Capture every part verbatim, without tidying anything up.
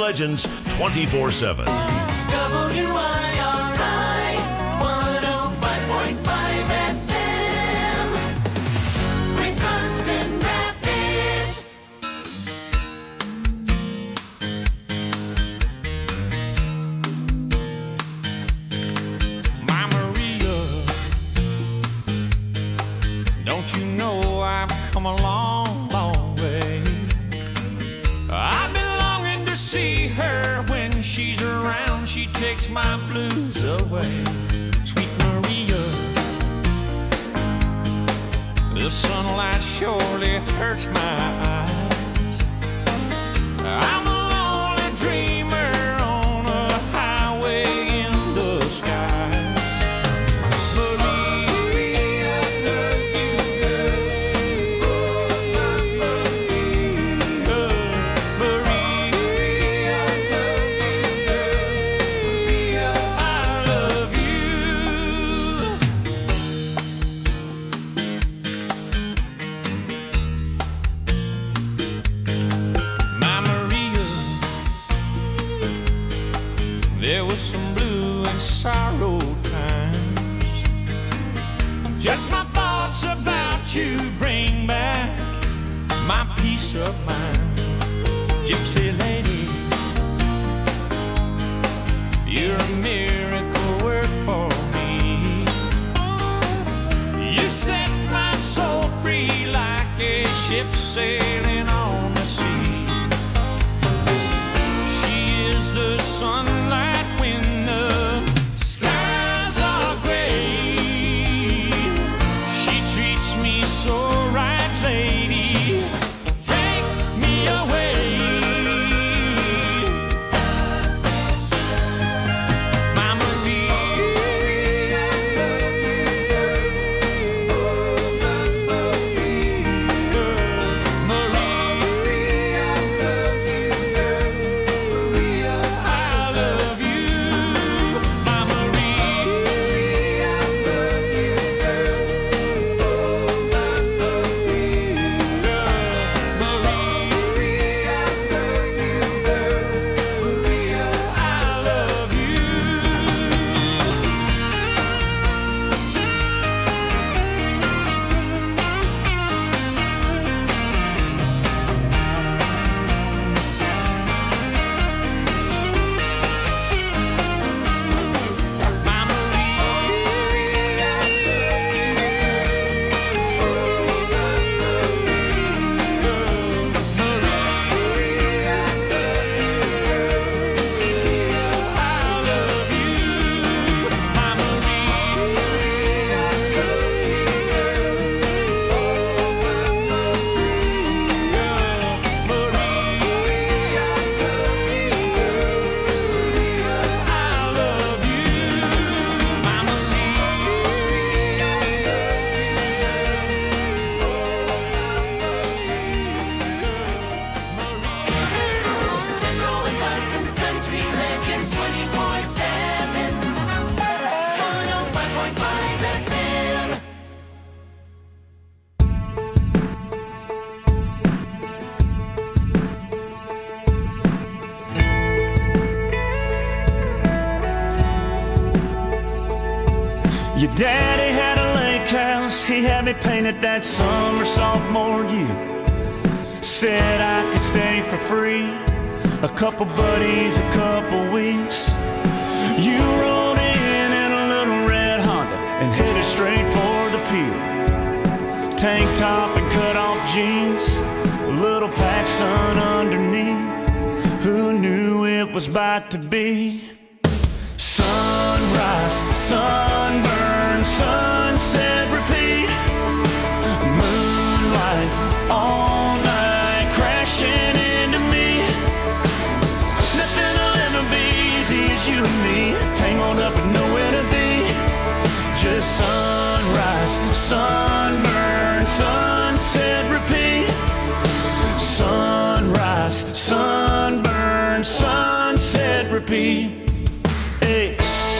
legends twenty-four seven. W I R I one oh five point five F M, Wisconsin Rapids. My Maria, don't you know I've come a long, long way? I've been longing to see her. When she's around, she takes my blues away. Sweet Maria, the sunlight surely hurts my eyes. I'm a lonely dreamer on a highway in the sky. Maria, I love you, girl. Maria, I love you, my Maria. There was some blue and sorrow times. Just my thoughts about you bring back my peace of mind. Gypsy lady, you're a miracle work for me. You set my soul free like a ship sailing on the sea. She is the sunlight when the skies are gray. She treats me so right, lady. Take me away. My Maria, I love you. My Maria, I love you. My I love you. My I love you. My Central Wisconsin's Country Legends twenty-four seven, one oh five point five F M. Your daddy had a lake house, he had me painted that summer sophomore year. Said I could stay for free, a couple buddies, a couple weeks. You rolled in in a little red Honda and headed straight for the pier. Tank top and cut off jeans, a little PacSun underneath. Who knew it was about to be? Sunrise, sunburn, sunset, repeat. Moonlight, all night, crashing into me. Nothing will ever be easy as you and me, tangled up and nowhere to be. Just sunrise, sunburn, sunset, repeat. Sunrise, sunburn, sunset, repeat. Hey.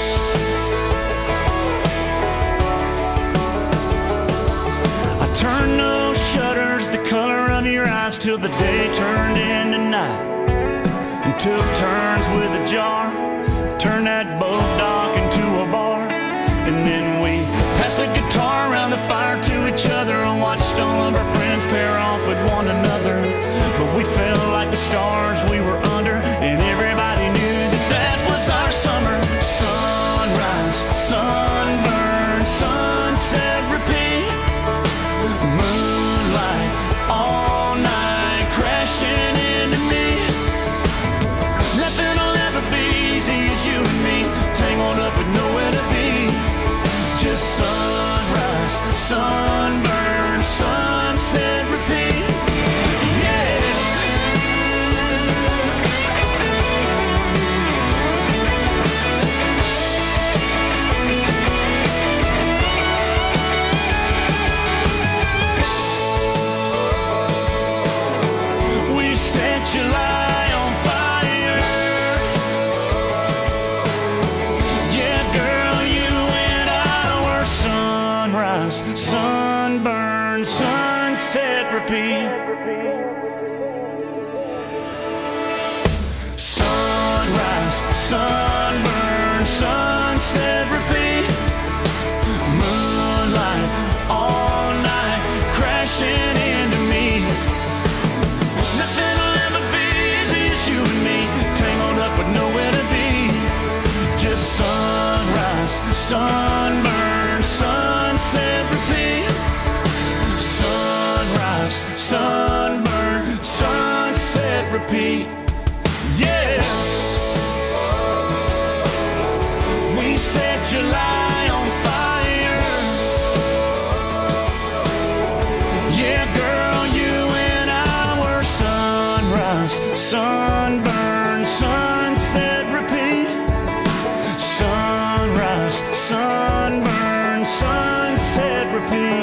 I turned those shutters the color of your eyes till the day turned into night. And took turns with a jar, turned that boat dock into a bar, and then we passed the guitar around the fire to each other and watched all of our friends pair off with one another. But we felt like the stars we were under, and everybody knew that that was our summer. Sunrise, sunburn, sunset, repeat. Moonlight all night crashing into me. Nothing will ever be easy as you and me, tangled up with nowhere to be. Just sunrise, sunburn, sunset, repeat. Yeah. We set July on fire. Yeah, girl, you and I were sunrise, sunburn, sunset, repeat. Sunrise, sunburn, sunset, repeat. Moonlight all night crashing into me. Nothing will ever be easy as you and me, tangled up with nowhere to be. Just sunrise, sunburn, sunset, repeat. Sunrise, sunburn, sunset, repeat. Yeah. We set July on fire. Yeah, girl, you and I were sunrise, sunburn, sunset, repeat. Sunrise, sunburn, sunset, repeat.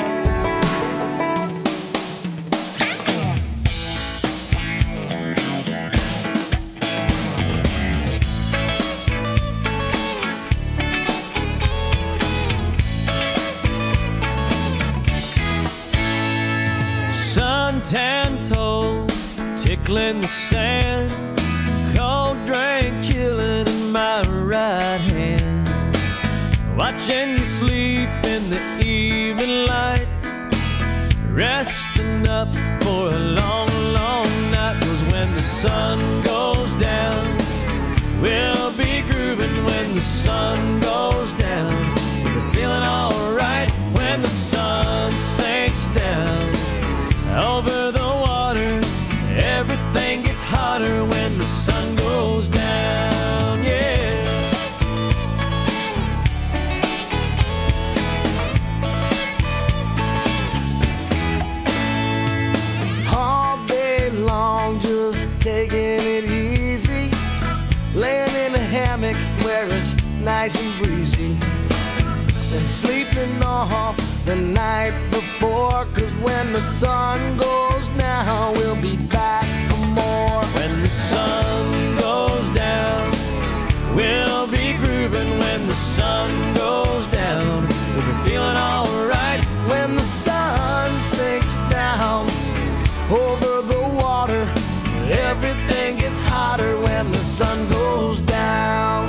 Suntan toes tickling the sand, cold drink chilling in my right hand. Watching you sleep in the evening light, resting up for a long, long night. 'Cause when the sun goes down, we'll be grooving. When the sun goes down, we're feeling alright. When the sun sinks down over the water, everything gets hotter when the sun goes down, yeah. All day long, just taking it easy, laying in a hammock where it's nice and breezy, and sleeping off the night before. 'Cause when the sun goes down, we'll be back for more. When the sun goes down, we'll be grooving. When the sun goes down, we'll be feeling alright. When the sun sinks down over the water, everything gets hotter when the sun goes down.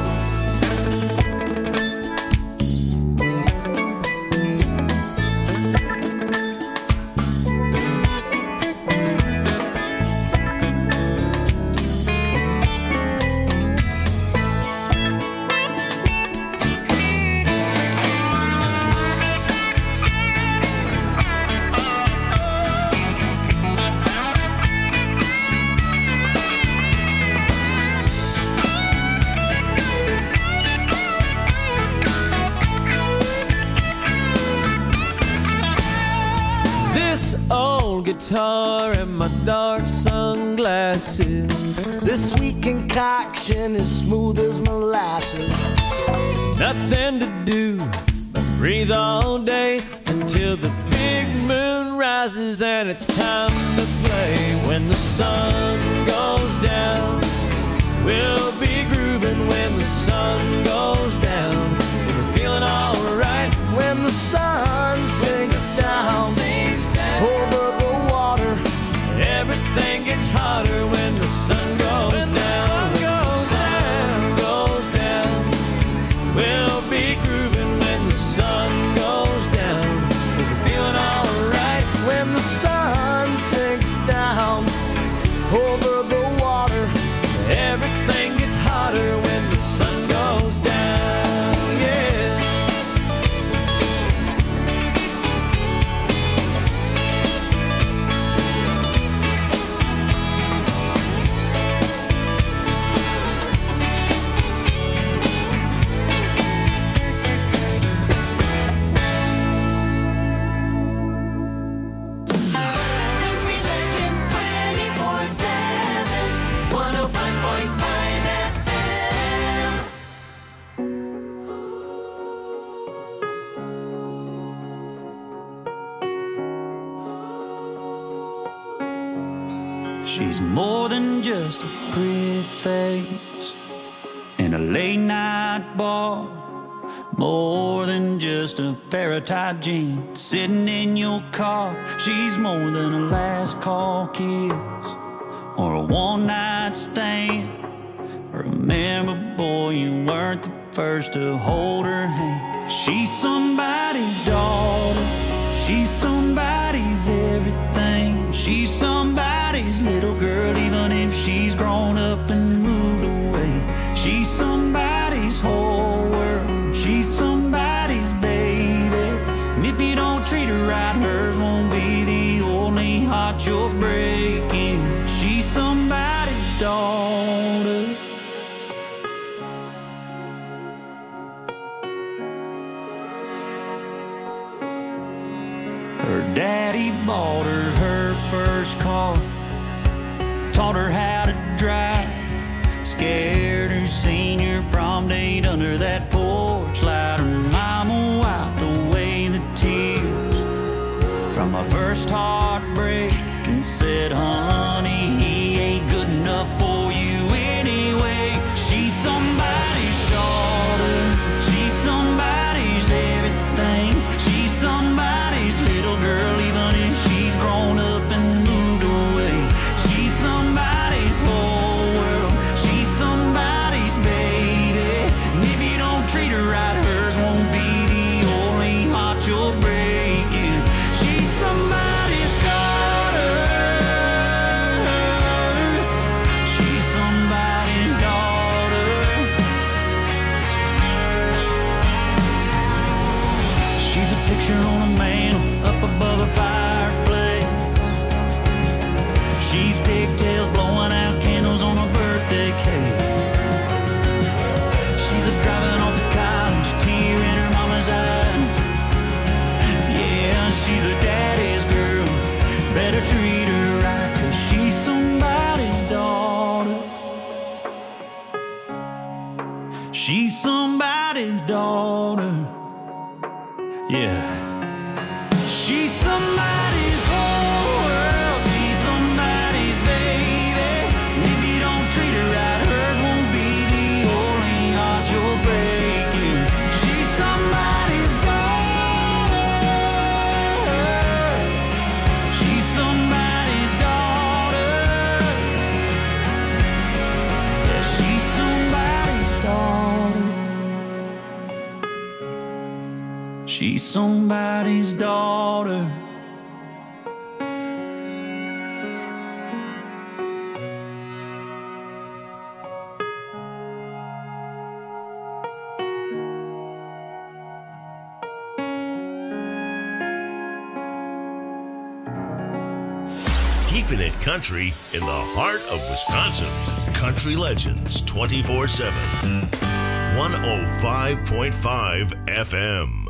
Guitar and my dark sunglasses. This sweet concoction is smooth as molasses. Nothing to do but breathe all day until the big moon rises and it's time to play. When the sun goes down, we'll be grooving. When the sun goes down, we'll be feeling alright. When the sun sinks down over the water, everything gets hotter when the sun goes down. face in a late night bar. More than just a pair of tight jeans sitting in your car. She's more than a last call kiss or a one night stand. Remember, boy, you weren't the first to hold her hand. She's somebody's daughter. She's somebody's everything. She's somebody's little girl, even if she's grown up and moved away. She's somebody's whole world. She's somebody's baby. And if you don't treat her right, hers won't be the only heart you're breaking. She's somebody's daughter. Her daddy bought her her first car, taught her how to drive, scared her senior prom date under that porch light. Her mama wiped away the tears from my first heartbreak and said, honey, he ain't good enough for you anyway. She's somebody's daughter. She's somebody's everything. She's somebody's little girl, even if she's grown up and moved away. She's somebody's whole world. She's somebody's baby. And if you don't treat her right, hers won't be the only heart you're breaking. She's somebody's daughter. She's somebody's daughter. She's a picture on a mantle up above a fireplace. She's pigtails blowing out candles on a birthday cake. She's a driving off to college, tear in her mama's eyes. Yeah, she's a daddy's girl. Better treat her right, 'cause she's somebody's daughter. She's somebody's daughter. Yeah. She's somebody's whole world. She's somebody's baby. And if you don't treat her right, hers won't be the only heart you're breaking. She's somebody's daughter. She's somebody's daughter. Yeah, she's somebody's daughter. She's somebody's daughter. Keeping it country in the heart of Wisconsin. Country Legends twenty-four seven. one oh five point five F M.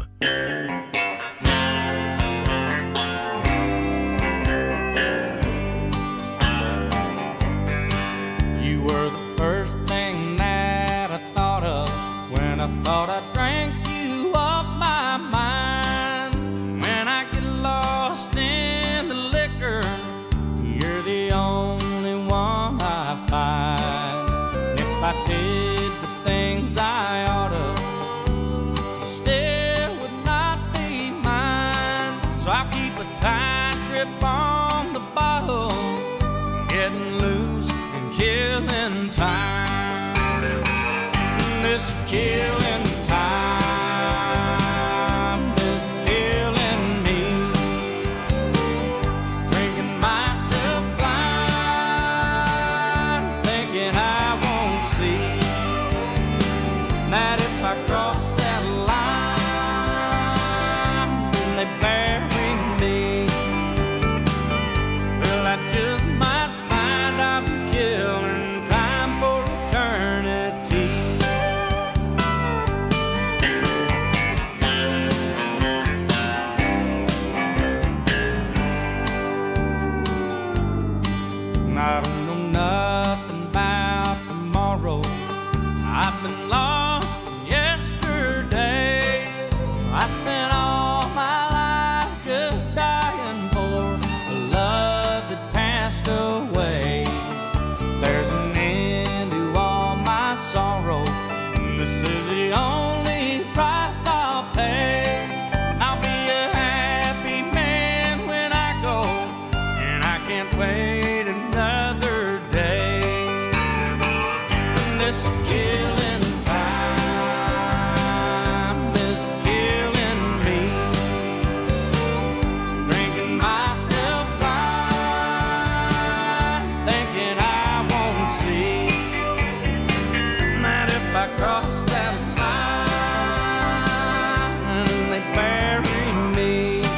You were the first thing that I thought of when I thought I drank you off my mind. When I get lost in the liquor, you're the only one I find. And if I did the things I ought to, still would not be mine. So I keep a tight grip on the bottle, getting loose and killing time. This killing time is killing me. Drinking myself blind, thinking I won't see that if I cross that line, then they bury me. Well, I just might find I'm killing time for eternity. I don't know nothing about tomorrow. I've been lost yesterday. I spent all my life just dying for a love that passed away. There's an end to This is the only price I'll pay. I'll be a happy man when I go, and I can't wait another day. This killing time is killing me. Drinking myself blind, thinking I won't see that if I cross that line and they bury me,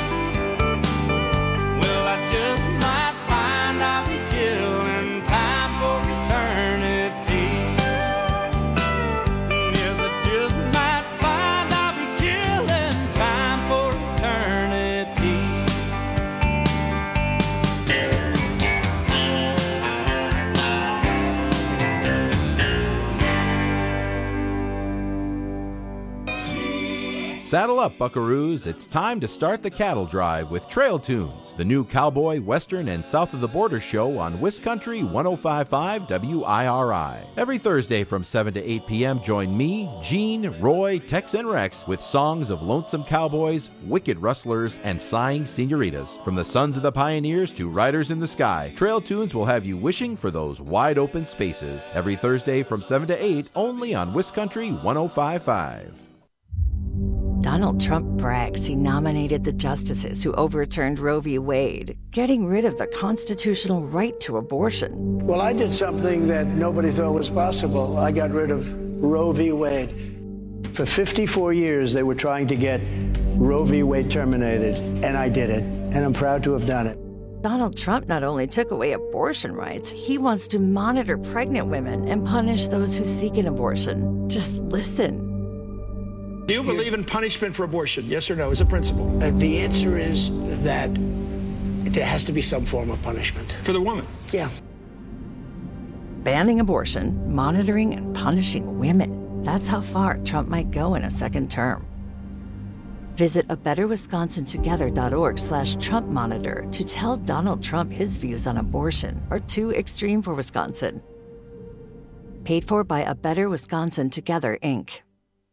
well, I just might find I'll be killing time for eternity. Yes, I just might find I'll be killing time for eternity. Saddle up, buckaroos. It's time to start the cattle drive with Trail Tunes, the new cowboy, western, and south of the border show on Wiscountry one oh five point five W I R I. Every Thursday from seven to eight p.m., join me, Gene, Roy, Tex, and Rex with songs of lonesome cowboys, wicked rustlers, and sighing senoritas. From the sons of the pioneers to riders in the sky, Trail Tunes will have you wishing for those wide open spaces. Every Thursday from seven to eight, only on Wiscountry one oh five point five. Donald Trump brags he nominated the justices who overturned Roe v. Wade, getting rid of the constitutional right to abortion. Well, I did something that nobody thought was possible. I got rid of Roe v. Wade. For fifty-four years, they were trying to get Roe v. Wade terminated, and I did it, and I'm proud to have done it. Donald Trump not only took away abortion rights, he wants to monitor pregnant women and punish those who seek an abortion. Just listen. Do you believe in punishment for abortion? Yes or no, as a principle? Uh, the answer is that there has to be some form of punishment. For the woman? Yeah. Banning abortion, monitoring and punishing women. That's how far Trump might go in a second term. Visit a better wisconsin together dot org slash Trump monitor to tell Donald Trump his views on abortion are too extreme for Wisconsin. Paid for by A Better Wisconsin Together, Incorporated.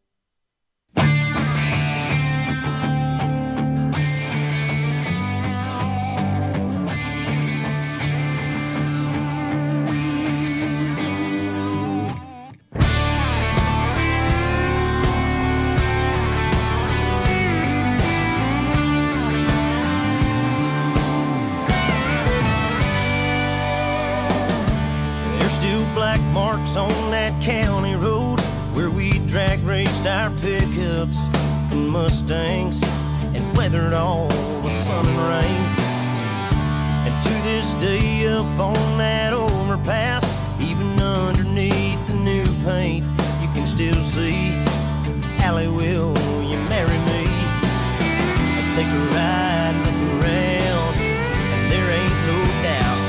Black marks on that county road where we drag raced our pickups and Mustangs and weathered all the sun and rain. And to this day up on that overpass, even underneath the new paint, you can still see Allie, will you marry me? I'll take a ride, look around, and there ain't no doubt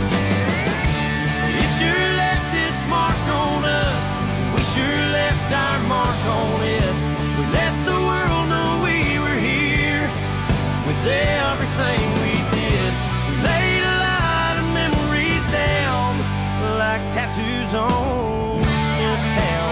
it sure left its mark on us. We sure left our mark on it. We let the world know we were here with everything we did. We laid a lot of memories down like tattoos on this town.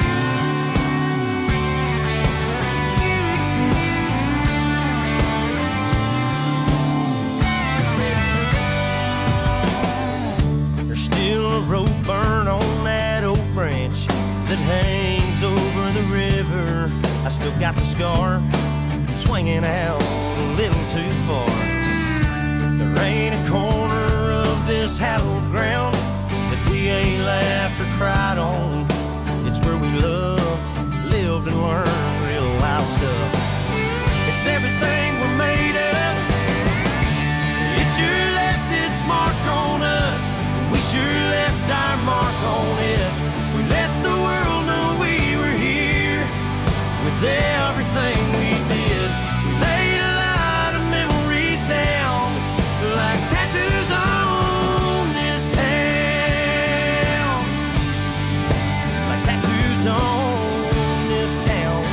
There's still a rope burn on that oak branch that hangs over the river. I still got the scar swinging out a little too far. There ain't a corner of this hallowed ground that we ain't laughed or cried on. It's where we loved, lived, and learned real wild stuff. It's everything we're made of. It sure left its mark on us. We sure left our mark on it. We let the world know we were here with everything we did. We laid a lot of memories down like tattoos on this town. Like tattoos on this town.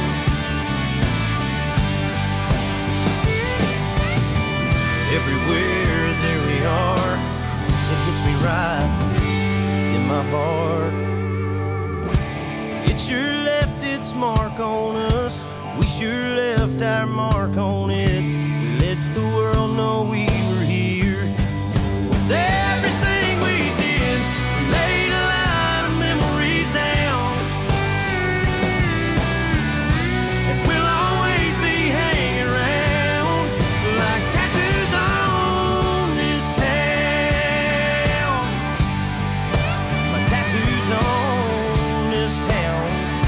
Everywhere there we are, it hits me right in my heart. It sure left mark on us. We sure left our mark on it. We let the world know we were here. With everything we did, we laid a line of memories down. And we'll always be hanging around like tattoos on this town. Like tattoos on this town.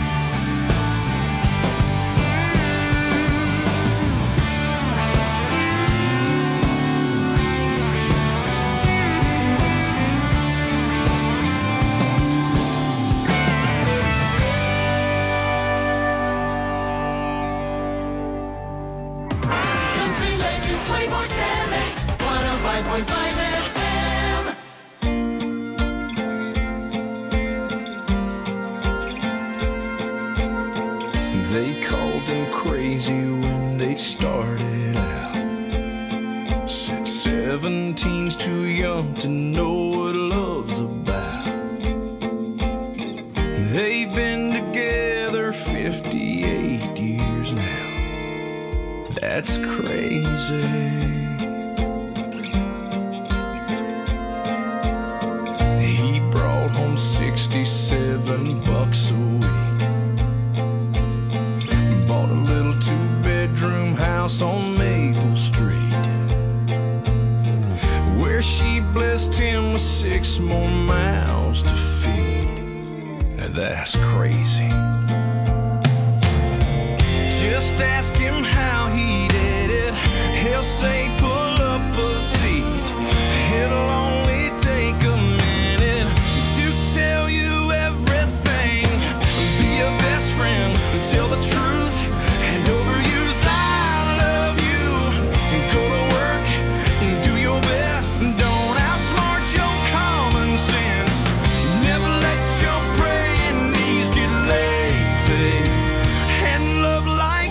Country Legends twenty-four seven, one oh five point five F M. They called them crazy when they started out. Said seventeen's too young to know what love's about. They've been together fifty-eight years now. That's crazy. He brought home sixty-seven bucks a week. Bought a little two-bedroom house on Maple Street, where she blessed him with six more mouths to feed. Now that's crazy. Just ask him how he did it. He'll say pull up a seat. It'll only take a minute to tell you everything. Be a best friend, tell the truth, and overuse I love you. Go to work and do your best. Don't outsmart your common sense. Never let your praying knees get lazy. And love like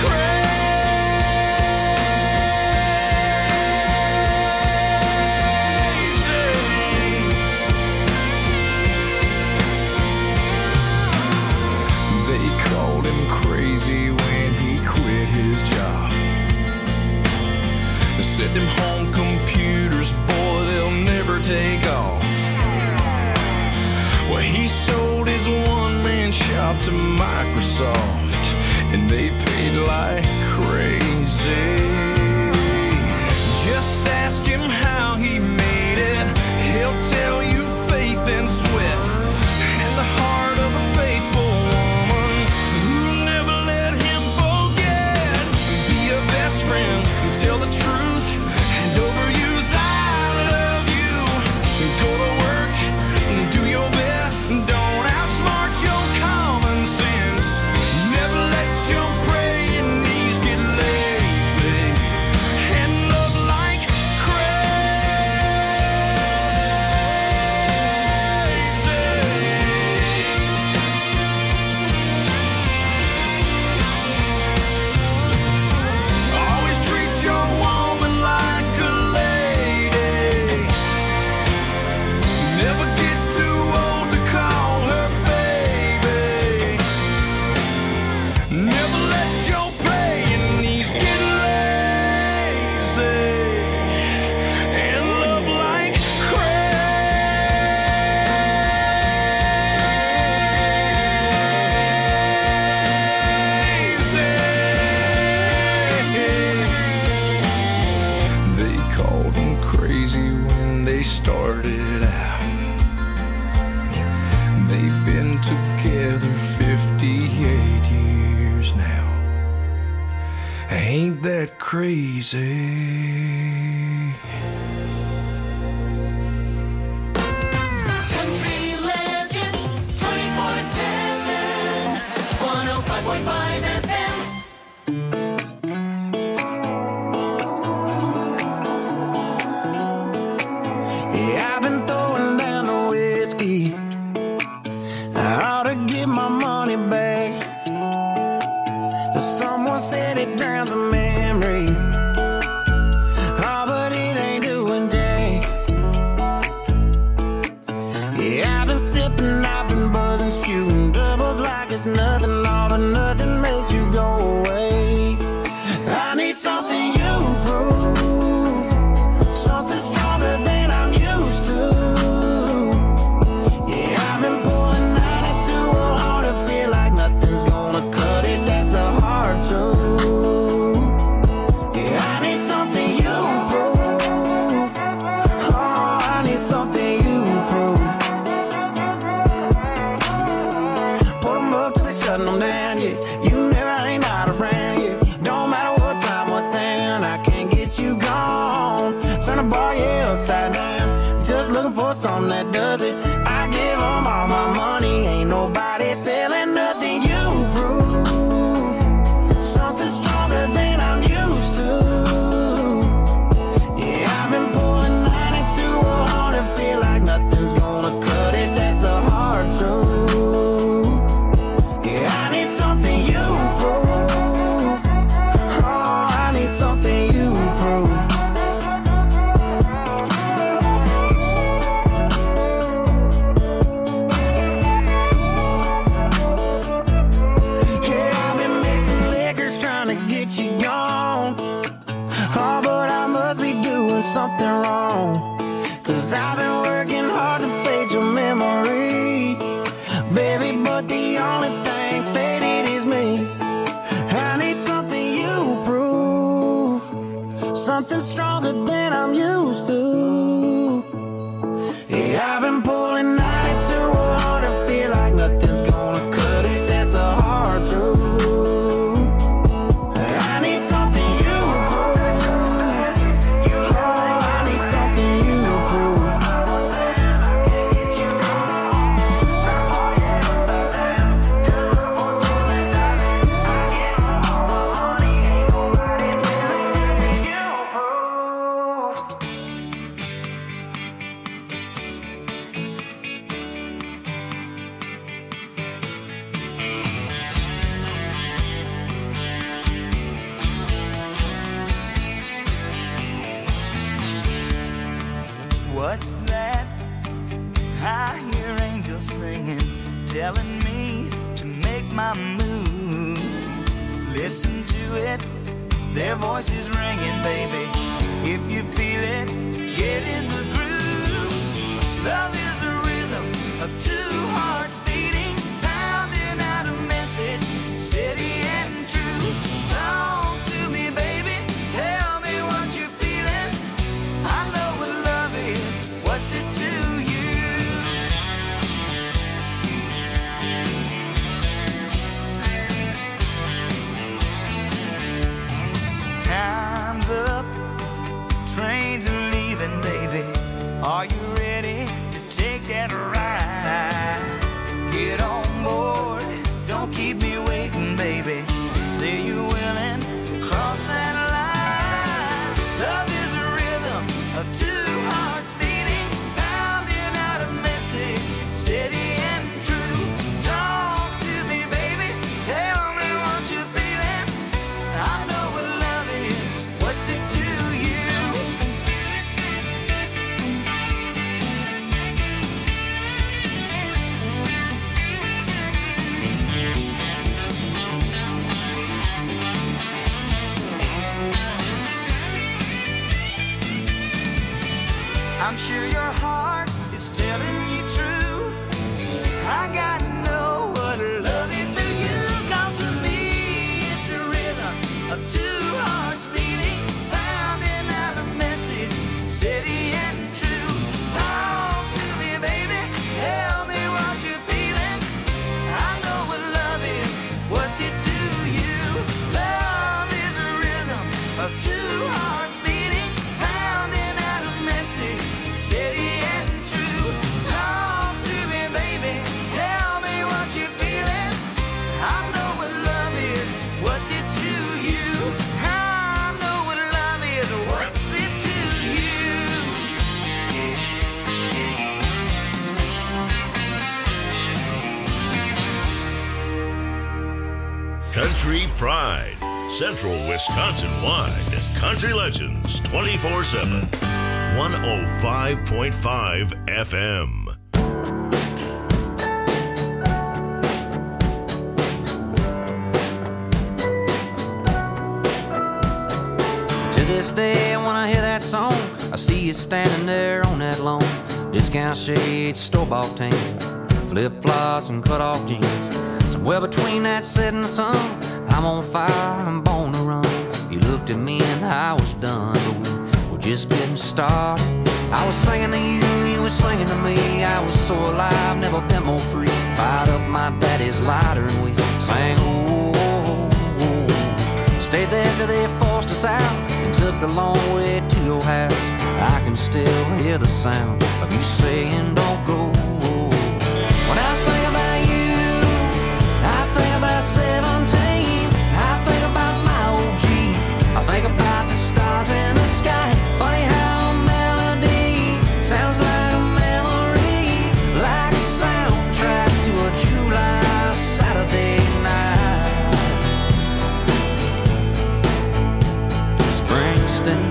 They called him crazy when he quit his job. They said them home computers, boy, they'll never take off. Well, he sold his one-man shop to Microsoft, and they paid like crazy. Just ask him how he made it. He'll tell you faith and sweat, and the heart of a faithful woman who'll never let him forget. Be a best friend, tell the truth, and overuse I love you. Go to work and do your best. Don't outsmart your common sense. Never let your praying knees get lazy. And love like always treat your woman like a lady. Never get too old to call her baby. Never let your praying knees get lazy. And love like crazy. They called him crazy when they started out. They've been together fifty-eight years now. Ain't that crazy? Country Legends twenty-four seven, one oh five point five F M. Yeah, I've been throwing down the whiskey. I ought to get my money back. Someone said it drowns a memory. Oh, but it ain't doing jack. Yeah, I've been sipping, I've been buzzing, shooting doubles like it's nothing. All but nothing makes you go away. I need something you prove, something stronger than I'm used to. Yeah, I've been pulling ninety-two hard to feel like nothing's gonna cut it. That's the hard truth. Yeah, I need something you prove. Oh, I need something you prove. Put them up till they shutting them down, yeah. You never ain't not around, yeah. Don't matter what time, what town, I can't get you gone. Turn the bar, yeah, upside down. Just looking for something that does it. I give them all my money, ain't nobody selling nothing. You prove something stronger than I'm used to. Yeah, I've been pulling ninety-two hard to feel like nothing's gonna cut it. That's the hard truth. Yeah, I need something you prove. Oh, I need something you prove. Yeah, I've been mixing liquors trying to get you gone. Oh, but I must be doing something wrong. Cause I've been working hard to fade your memory, baby, but the only thing faded is me. I need something you prove, something stronger than I'm used to. Yeah, I've been pulling ninety-two hard to feel like nothing's gonna cut it. That's the hard truth. I need something you prove. Oh, I need something you prove. What's that? I hear angels singing, telling me to make my move. Listen to it, their voices ringing, baby. If you feel it, get in the groove. Love is a rhythm of two hearts beating, pounding out a message, steady and true. Talk to me, baby, tell me what you're feeling. I know what love is, what's it to you? Time's up, trains are leaving, baby. Are you ready to take that ride? Get on board, don't keep me waiting, baby. Say you're willing to cross that line. Love is a rhythm of two hearts beating, pounding out a message, steady and true. Talk to me, baby, tell me what you're feeling. I know what love is, what's it to you? I'm sure your heart is telling you true. I gotta know what love is to you. 'Cause to me it's the rhythm of two hearts beating, pounding out a message, steady and true. Talk to me, baby, tell me what you're feeling. I know what love is, what's it to you? Love is a rhythm of two hearts beating, pounding out a message, steady and true. Talk to me, baby, tell me what you're feeling. I know what love is, what's it to you? I know what love is, what's it to you? Country Pride, Central Wisconsin wide. Country Legends twenty-four seven. one oh five point five F M. this day when I hear that song, I see you standing there on that lawn. Discount shades, store-bought tan, flip-flops and cut-off jeans. Somewhere between that setting sun, I'm on fire, I'm born to run. You looked at me and I was done, but we were just getting started. I was singing to you, you were singing to me. I was so alive, never been more free. Fired up my daddy's lighter and we sang, oh, oh, oh. Stayed there till they forced us out and took the long way to your house. I can still hear the sound of you saying don't go. When I think about you, I think about seventeen. I think about my O G. I think about the stars in the sky. Funny how a melody sounds like a memory, like a soundtrack to a July Saturday night. Springsteen.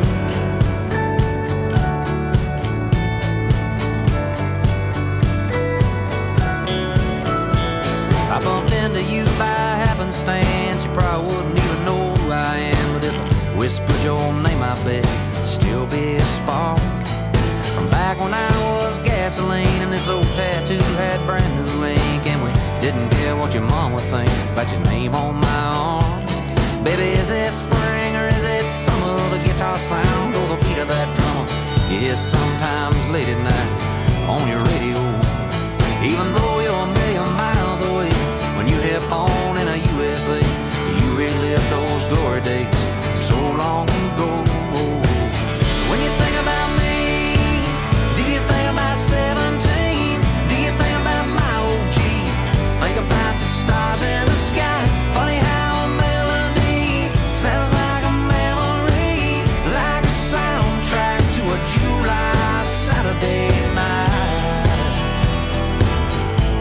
I bumped into you by happenstance. You probably wouldn't even know who I am, but if I whispered your name, I bet it'd still be a spark from back when I was gasoline and this old tattoo had brand new ink, and we didn't care what your mom would think about your name on my arm. Baby, is it spring or is it summer? The guitar sound or the beat of that drummer you hear sometimes late at night on your radio. Even though you're a million miles away, when you hit on in a U S A, you relive those glory days so long ago. When you think about me, do you think about seventeen? Do you think about my O G? Think about the stars in the sky. Funny how a melody sounds like a memory, like a soundtrack to a July Saturday night.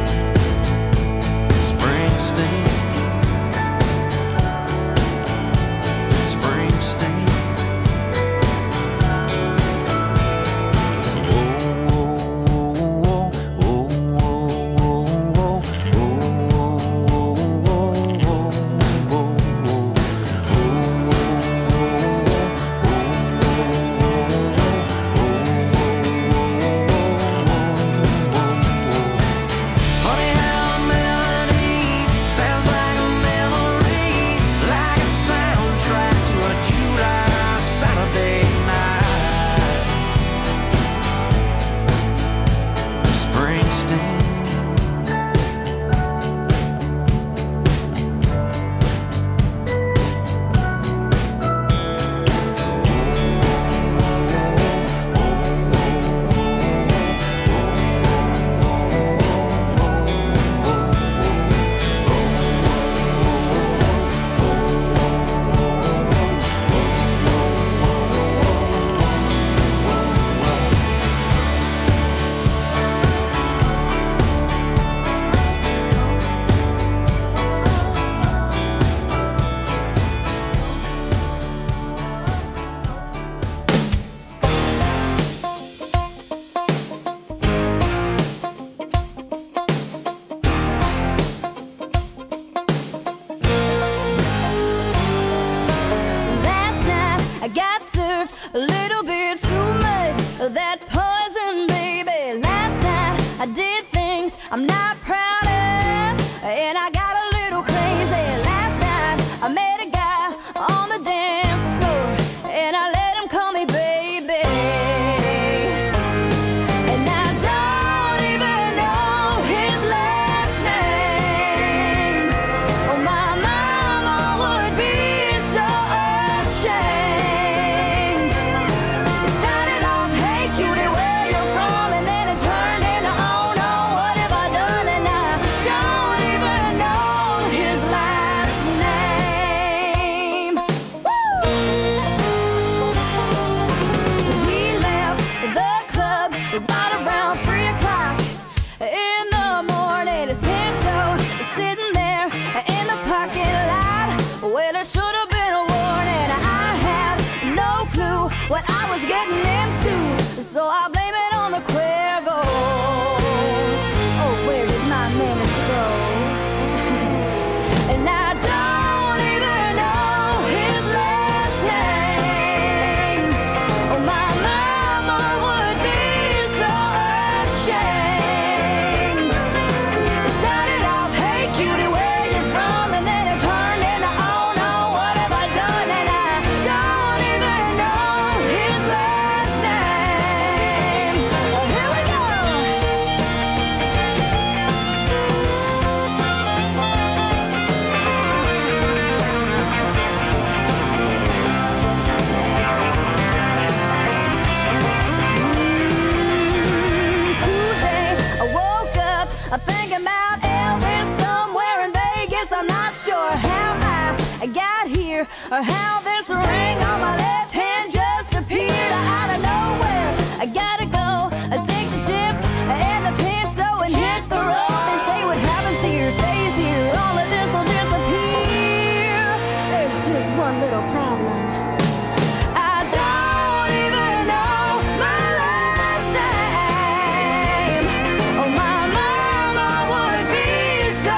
or how this ring on my left hand just appeared out of nowhere. I gotta go, I take the chips and the pencil and hit the road. They say what happens here stays here, all of this will disappear. There's just one little problem. I don't even know my last name. Oh, my mama would be so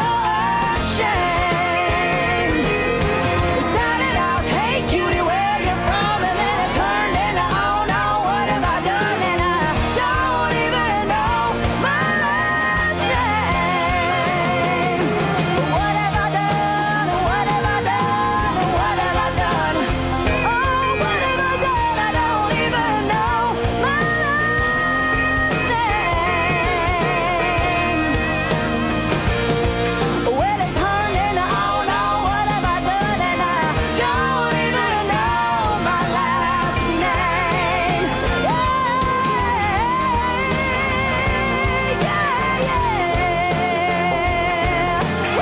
ashamed. It started out, hey cutie, where you from? And then it turned into, oh no, what have I done? And I don't even know my last name. What have I done? What have I done? What have I done? Oh, what have I done? I don't even know my last name. Well, it turned into, oh no, what have I done? And I don't even know my last name. Yeah, yeah,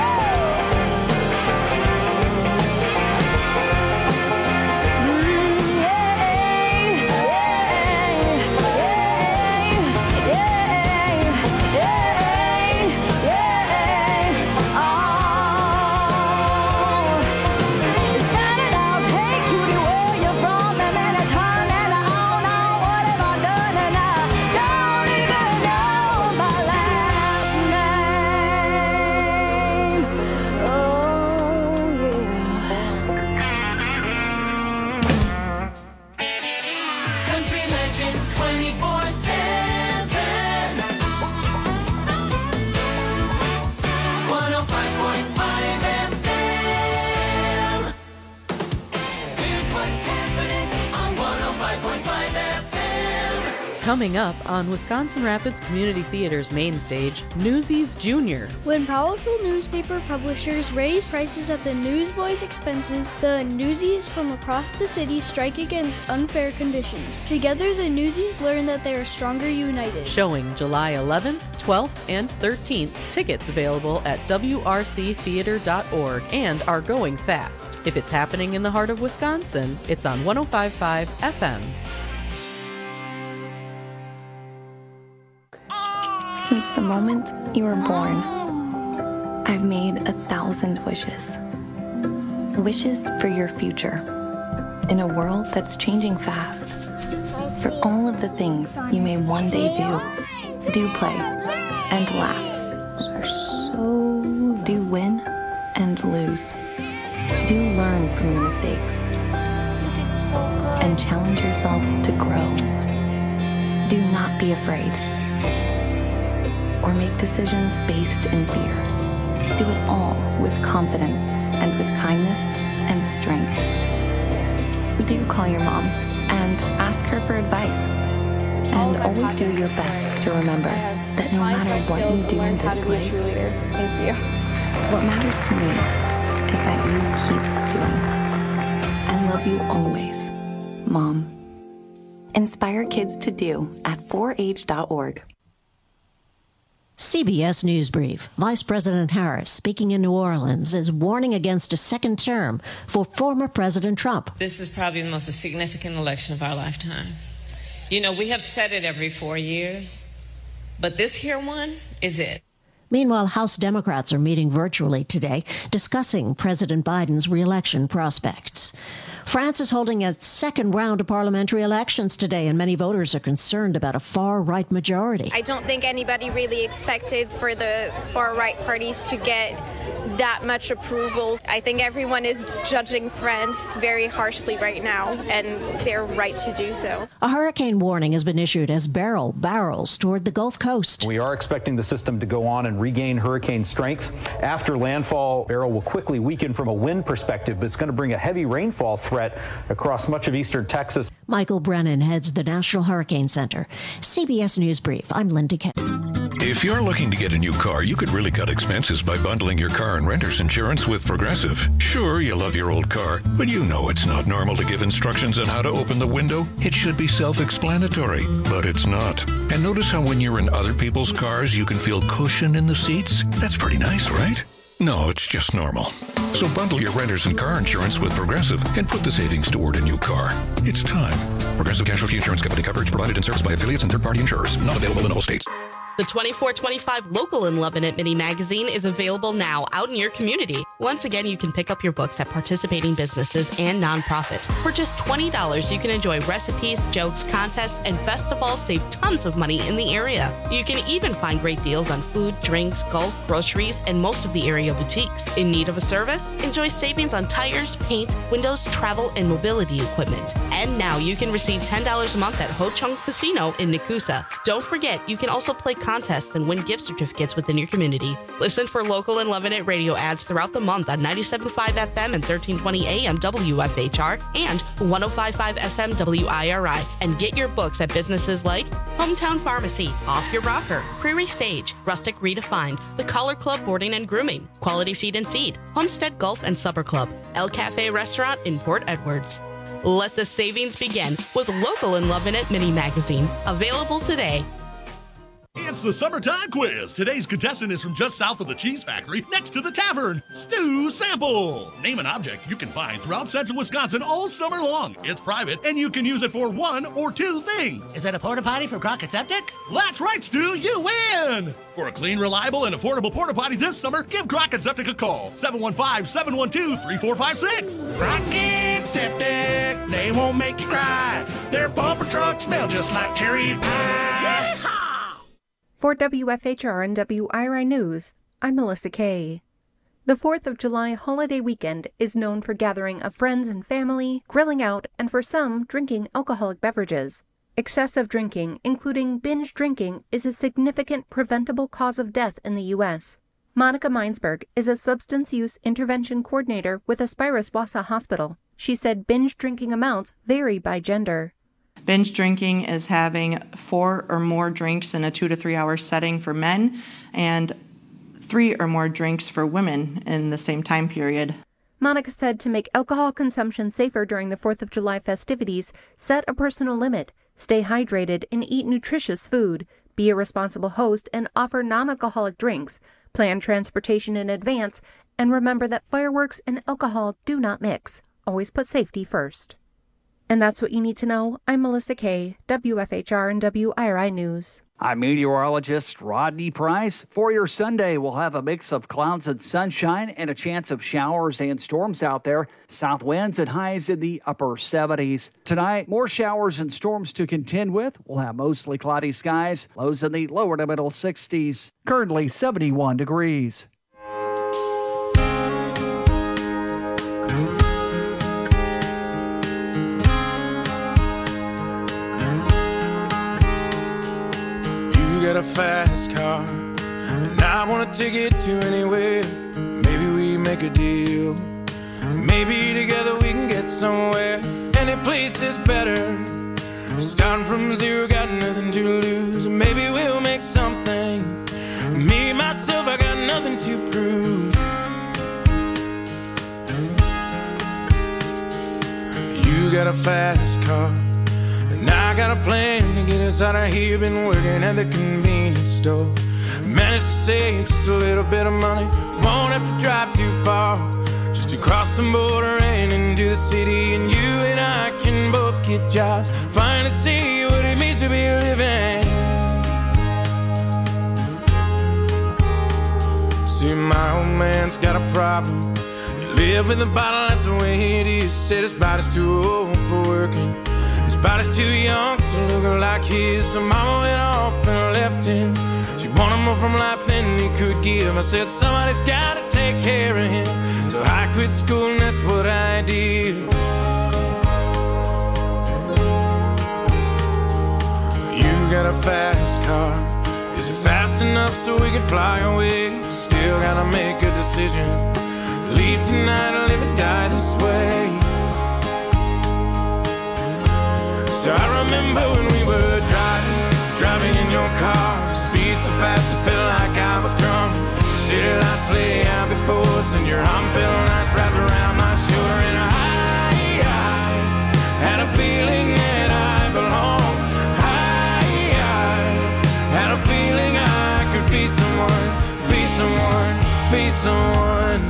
It started out, hey cutie, where you from? And then it turned into, oh no, what have I done? And I don't even know my last name. Oh yeah. Country Legends twenty-four seven. one oh five point five F M. Here's what's happening on one oh five point five F M. Coming up on Wisconsin Rapids Community Theater's main stage, Newsies Junior When powerful newspaper publishers raise prices at the Newsboys' expenses, the Newsies from across the city strike against unfair conditions. Together, the Newsies learn that they are stronger united. Showing July eleventh, twelfth, and thirteenth. Tickets available at W R C theater dot org and are going fast. If it's happening in the heart of Wisconsin, it's on one oh five point five F M. Since the moment you were born, I've made a thousand wishes. Wishes for your future. In a world that's changing fast. For all of the things you may one day do. Do play and laugh. So do win and lose. Do learn from your mistakes. And challenge yourself to grow. Do not be afraid. Or make decisions based in fear. Do it all with confidence and with kindness and strength. Do call your mom and ask her for advice. And always do your best to remember that no matter what you do in this life, Thank you. what matters to me is that you keep doing. I love you always, Mom. Inspire kids to do at four H dot org. C B S News Brief. Vice President Harris, speaking in New Orleans, is warning against a second term for former President Trump. This is probably the most significant election of our lifetime. You know, we have said it every four years, but this here one is it. Meanwhile, House Democrats are meeting virtually today, discussing President Biden's re-election prospects. France is holding a second round of parliamentary elections today, and many voters are concerned about a far-right majority. I don't think anybody really expected for the far-right parties to get that much approval. I think everyone is judging France very harshly right now, and they're right to do so. A hurricane warning has been issued as Beryl barrels toward the Gulf Coast. We are expecting the system to go on and regain hurricane strength. After landfall, Beryl will quickly weaken from a wind perspective, but it's going to bring a heavy rainfall threat across much of eastern Texas. Michael Brennan heads the National Hurricane Center. C B S News Brief. I'm Linda Kent. If you're looking to get a new car, you could really cut expenses by bundling your car and renter's insurance with Progressive. Sure, you love your old car, but you know it's not normal to give instructions on how to open the window. It should be self-explanatory, but it's not. And notice how when you're in other people's cars, you can feel cushion in the seats? That's pretty nice, right? No, it's just normal. So bundle your renters and car insurance with Progressive and put the savings toward a new car. It's time. Progressive Casualty Insurance Company. Coverage provided and serviced by affiliates and third-party insurers. Not available in all states. The twenty-four twenty-five Local in Love It mini magazine is available now out in your community. Once again, you can pick up your books at participating businesses and nonprofits. For just twenty dollars, you can enjoy recipes, jokes, contests, and best of all, save tons of money in the area. You can even find great deals on food, drinks, golf, groceries, and most of the area boutiques. In need of a service? Enjoy savings on tires, paint, windows, travel, and mobility equipment. And now you can receive ten dollars a month at Ho Chung Casino in Nakusa. Don't forget, you can also play contests and win gift certificates within your community. Listen for Local and Lovin' It radio ads throughout the month on ninety-seven point five F M and thirteen twenty A M W F H R and one oh five point five F M W I R I. And get your books at businesses like Hometown Pharmacy, Off Your Rocker, Prairie Sage, Rustic Redefined, The Collar Club Boarding and Grooming, Quality Feed and Seed, Homestead Golf and Supper Club, El Cafe Restaurant in Port Edwards. Let the savings begin with Local and Lovin' It mini magazine. Available today. It's the summertime quiz. Today's contestant is from just south of the Cheese Factory, next to the tavern. Stu Sample. Name an object you can find throughout central Wisconsin all summer long. It's private, and you can use it for one or two things. Is that a porta potty for Crockett Septic? That's right, Stu. You win. For a clean, reliable, and affordable porta potty this summer, give Crockett Septic a call. seven one five, seven one two, three four five six. Crockett Septic, they won't make you cry. Their bumper trucks smell just like cherry pie. Yeehaw! For W F H R and W I R I News, I'm Melissa Kay. The fourth of July holiday weekend is known for gathering of friends and family, grilling out, and for some, drinking alcoholic beverages. Excessive drinking, including binge drinking, is a significant preventable cause of death in the U S Monica Meinsberg is a substance use intervention coordinator with Aspirus Wausau Hospital. She said binge drinking amounts vary by gender. Binge drinking is having four or more drinks in a two to three hour setting for men and three or more drinks for women in the same time period. Monica said to make alcohol consumption safer during the fourth of July festivities, set a personal limit, stay hydrated, and eat nutritious food, be a responsible host, and offer non-alcoholic drinks, plan transportation in advance, and remember that fireworks and alcohol do not mix. Always put safety first. And that's what you need to know. I'm Melissa Kay, W F H R and W I R I News. I'm meteorologist Rodney Price. For your Sunday, we'll have a mix of clouds and sunshine and a chance of showers and storms out there. South winds and highs in the upper seventies. Tonight, more showers and storms to contend with. We'll have mostly cloudy skies, lows in the lower to middle sixties. Currently seventy-one degrees. Got a fast car, and I want to take it to anywhere. Maybe we make a deal. Maybe together we can get somewhere. Any place is better. Starting from zero, got nothing to lose. Maybe we'll make something. Me, myself, I got nothing to prove. You got a fast car, and I got a plan to get us out of here. Been working at the convenience store. Managed to save just a little bit of money. Won't have to drive too far, just to cross the border and into the city. And you and I can both get jobs, finally see what it means to be living. See, my old man's got a problem. He live with a bottle, that's the way it is. Said his body's too old for working. His body's too young to look like his. So mama went off and left him. She wanted more from life than he could give. I said somebody's gotta take care of him. So I quit school and that's what I did. You got a fast car. Is it fast enough so we can fly away? Still gotta make a decision. Leave tonight or live or die this way. So I remember when we were driving, driving in your car. Speed so fast it felt like I was drunk. City lights lay out before us, and your arm felt nice wrapped around my shoulder. And I, I had a feeling that I belonged. I, I had a feeling I could be someone, be someone, be someone.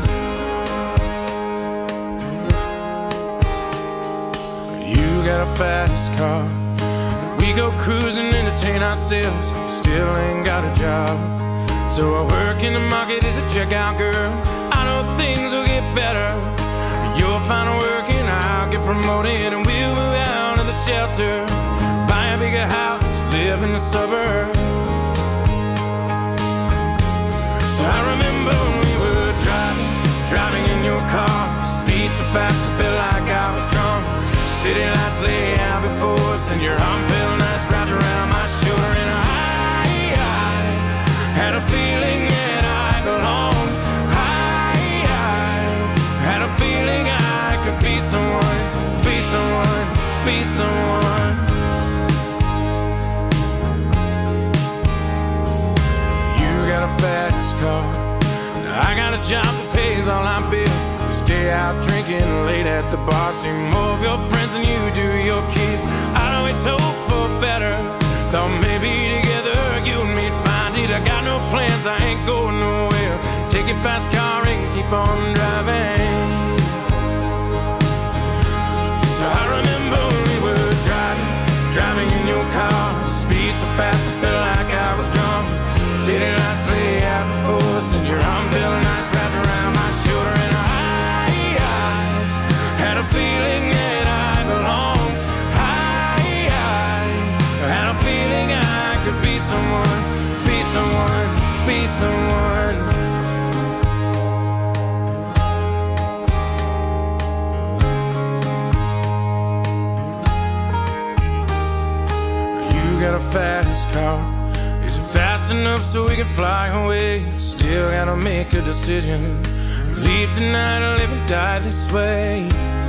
You got a fast car, we go cruising, entertain ourselves. Still ain't got a job, so I work in the market as a checkout girl. I know things will get better. You'll find work and I'll get promoted, and we'll move out of the shelter, buy a bigger house, live in the suburbs. So I remember when we were driving, driving in your car, speed so fast I felt like I was drunk. City lights lay out before us, and your arm felt nice wrapped around my shoulder. And I, I had a feeling that I belonged. I, I had a feeling I could be someone, be someone, be someone. You got a fast car, I got a job that pays all our bills. We stay out drinking late at the bar, see more of your friends than you do your kids. I'd always hope for better, thought maybe together you and me'd find it. I got no plans, I ain't going nowhere. Take your fast car and keep on driving. So I remember when we were driving, driving in your car, speed so fast I felt like I was drunk. City lights lay out before us, and your arm felt nice wrapped around my shoulder. And I, I had a feeling that I belonged. I, I had a feeling I could be someone, be someone, be someone. You got a fast car, is it fast enough so we can fly away? Still gotta make a decision, leave tonight or live and die this way.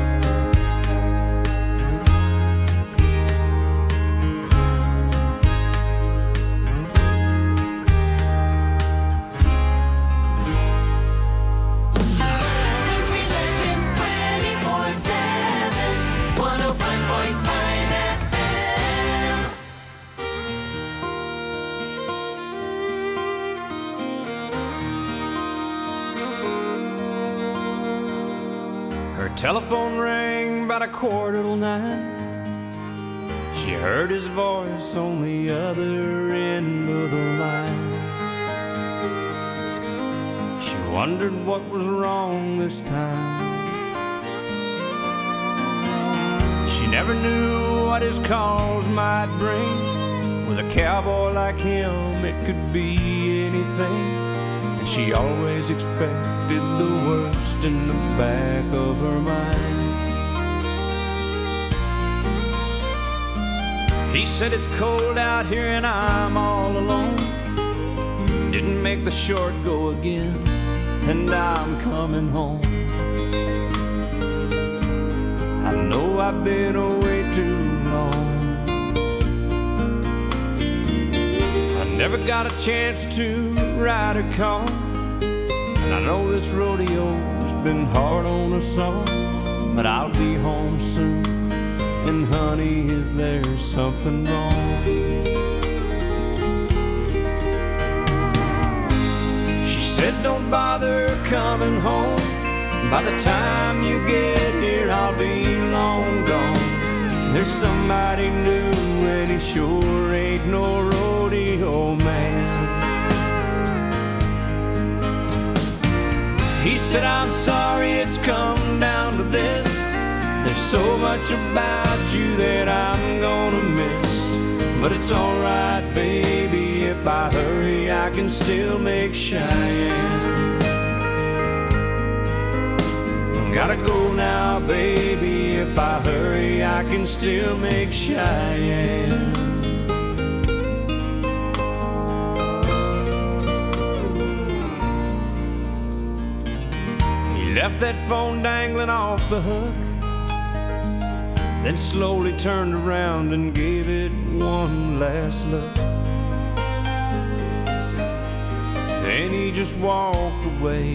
Country Legends twenty-four seven, one oh five point five F M. Her telephone rang about a quarter till nine. She heard his voice on the other end of the line. She wondered what was wrong this time. She never knew what his calls might bring. With a cowboy like him, it could be anything. And she always expected the worst in the back of her mind. He said it's cold out here and I'm all alone. Didn't make the short go again, and I'm coming home. I know I've been away too long. I never got a chance to ride a car, and I know this rodeo's been hard on us all. But I'll be home soon, and honey, is there something wrong? She said don't bother coming home. By the time you get here, I'll be long gone. There's somebody new, and he sure ain't no rodeo man. He said, I'm sorry it's come down to this. There's so much about you that I'm gonna miss. But it's alright, baby, if I hurry, I can still make Cheyenne. Gotta go now, baby, if I hurry, I can still make Cheyenne. He left that phone dangling off the hook, then slowly turned around and gave it one last look. Then he just walked away.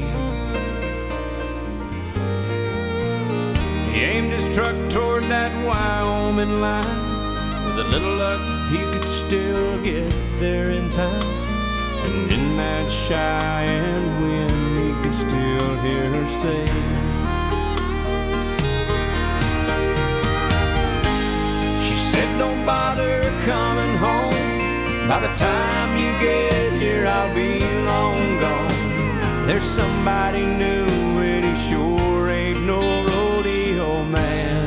He aimed his truck toward that Wyoming line. With a little luck, he could still get there in time. And in that Cheyenne wind, he could still hear her say, she said, don't bother coming home. By the time you get here, I'll be long gone. There's somebody new, and he sure ain't no rodeo man.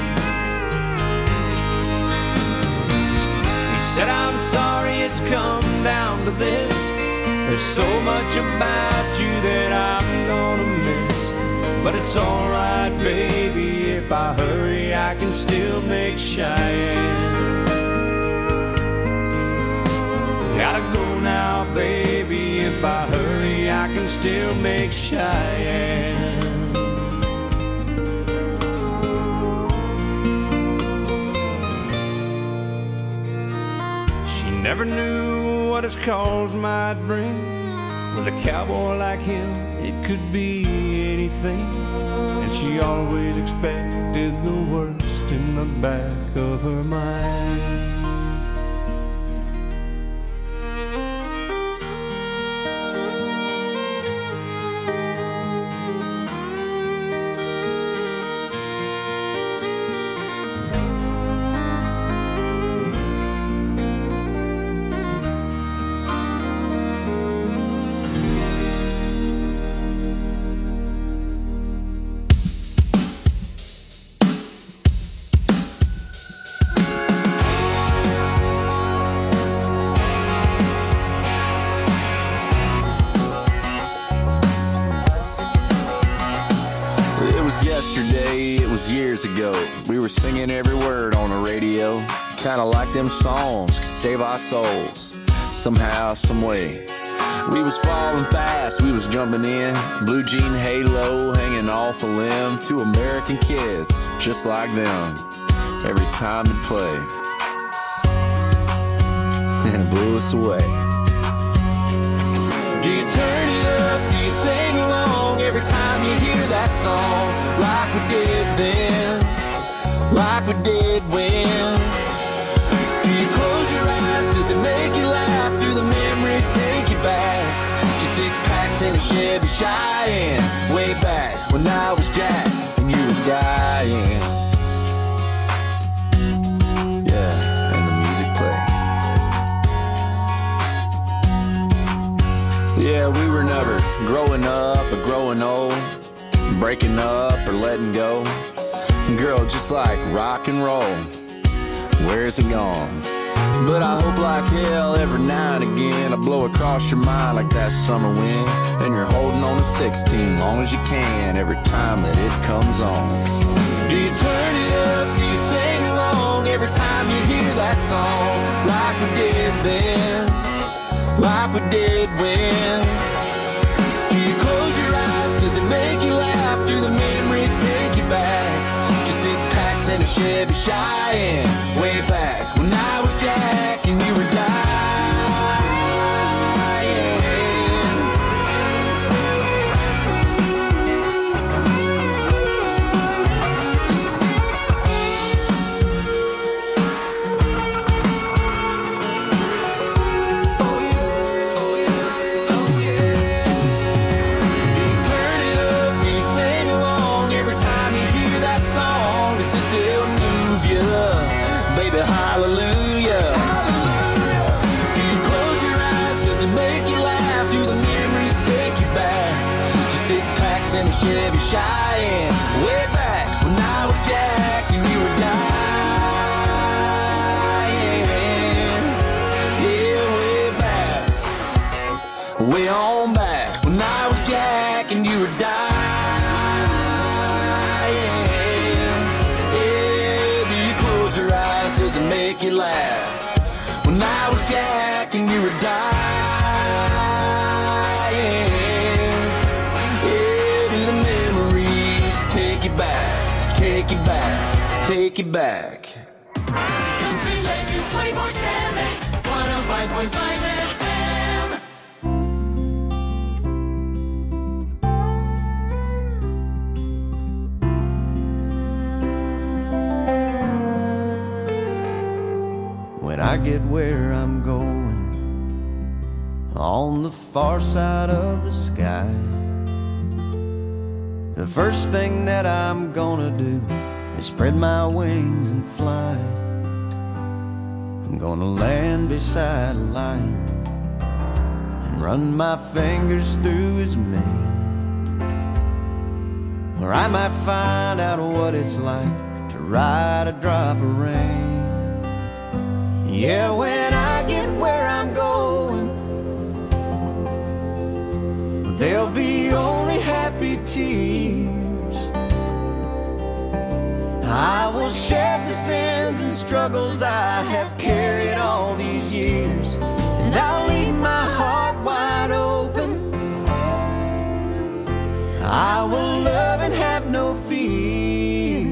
He said, I'm sorry it's come down to this. There's so much about you that I'm gonna miss. But it's alright, baby, if I hurry, I can still make Cheyenne. Gotta go now, baby, if I hurry, I can still make Cheyenne. She never knew what his calls might bring. With a cowboy like him, it could be anything. And she always expected the worst in the back of her mind. Ago, we were singing every word on the radio, kinda like them songs could save our souls somehow, some way. We was falling fast, we was jumping in, blue jean halo hanging off a limb. Two American kids just like them, every time it played, and it blew us away. Do you turn it up, do you sing along every time you hear that song? Like we did then, like we did when. Do you close your eyes, does it make you laugh? Do the memories take you back to six packs in a Chevy Cheyenne, way back when I was Jack and you were dying? Yeah, and the music played. Yeah, we were never growing up or growing old, breaking up or letting go. Girl, just like rock and roll, where's it gone? But I hope like hell every now and again I blow across your mind like that summer wind, and you're holding on to sixteen long as you can every time that it comes on. Do you turn it up, do you sing along every time you hear that song? Like we did then, like we did when. Do you close your eyes, does it make you laugh? Do the memories take you back to six packs in a Chevy Cheyenne, way back when I was Jack and you were dying? Hallelujah. Do you close your eyes? Does it make you laugh? Do the memories take you back to six packs in a Chevy Cheyenne, way back when I was Jack and you were dying? Yeah, way back, way on back when I was Jack and you were dying. Your eyes, does it make you laugh? When I was Jack and you were dying, yeah, do the memories take you back, take you back, take you back? Country Legends twenty-four seven, one oh five point five F M. When I get where I'm going, on the far side of the sky, The first thing that I'm gonna do is spread my wings and fly. I'm gonna land beside a lion and run my fingers through his mane, where I might find out what it's like to ride a drop of rain. Yeah, when I get where I'm going, there'll be only happy tears. I will shed the sins and struggles I have carried all these years, and I'll leave my heart wide open. I will love and have no fear.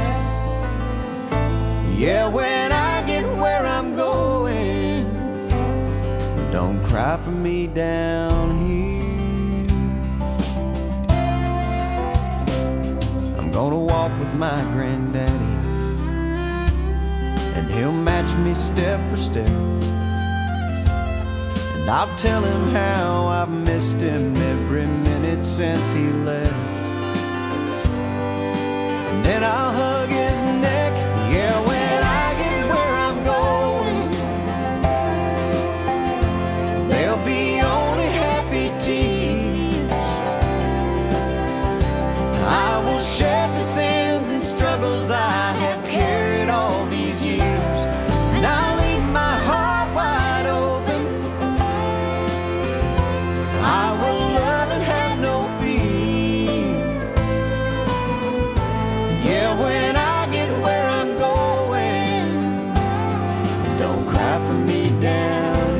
Yeah, when I get where I'm going, don't cry for me down here. I'm gonna walk with my granddaddy, and he'll match me step for step, and I'll tell him how I've missed him every minute since he left. And then I'll hug his neck. Yeah, when I get where I'm going, there'll be only happy tears. I will shed the sins and struggles I have carried all these years, and I'll leave my heart wide open. I will love and have no fear. Yeah, when I get where I'm going, don't cry for me down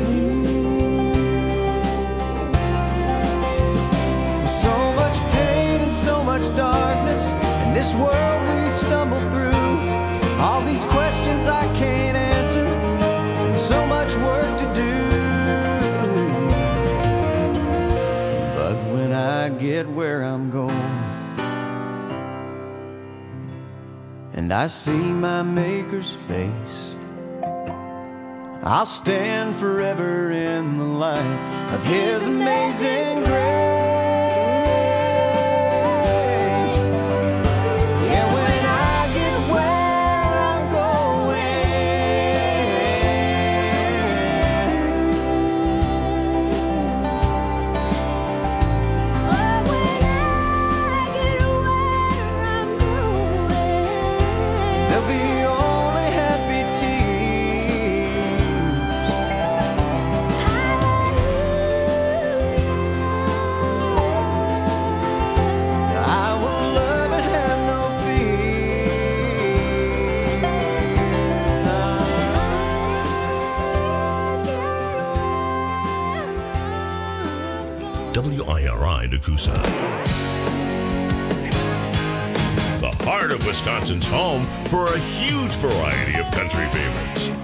here. So much pain and so much darkness in this world we stumble through. All these questions I can't answer, and so much work to do. But when I get where I'm going, and I see my Maker's face, I'll stand forever in the light of His amazing grace. Yeah, when I get where I'm going, there'll be only happy tears. I will love and have no W I R I Nakusa. The heart of Wisconsin's home for a huge variety of country favorites.